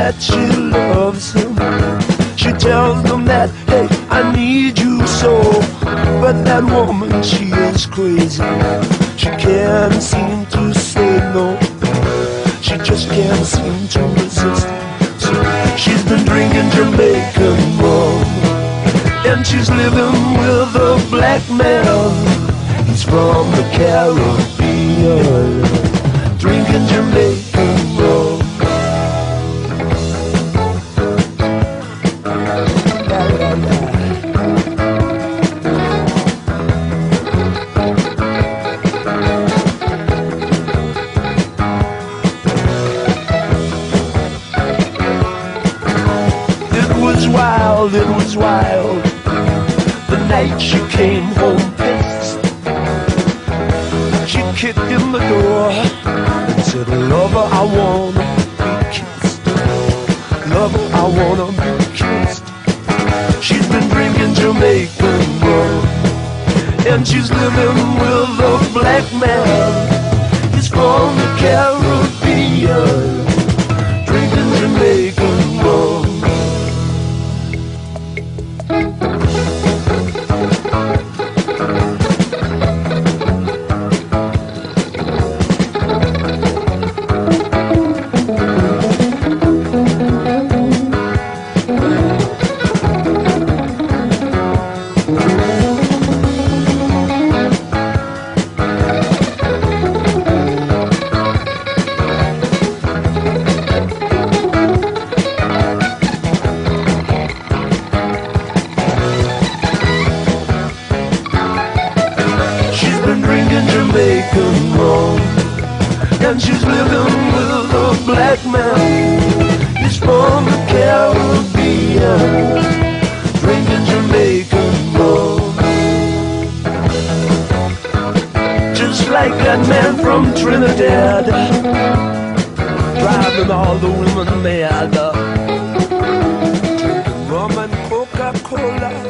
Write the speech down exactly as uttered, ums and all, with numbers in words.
that she loves him. She tells them that, hey, I need you so. But that woman, she is crazy. She can't seem to say no. She just can't seem to resist. So she's been drinking Jamaican rum, and she's living with a black man. He's from the Caribbean, drinking Jamaican rum. Wild, it was wild. The night she came home pissed. She kicked in the door and said, lover, I wanna be kissed. Lover, I wanna be kissed. She's been drinking Jamaican rum, and she's living with a black man. He's from the Caribbean, drinking Jamaican rum. Jamaican rum, and she's living with a black man. He's from the Caribbean, drinking Jamaican rum. Just like that man from Trinidad, driving all the women mad, drinking rum and Coca-Cola.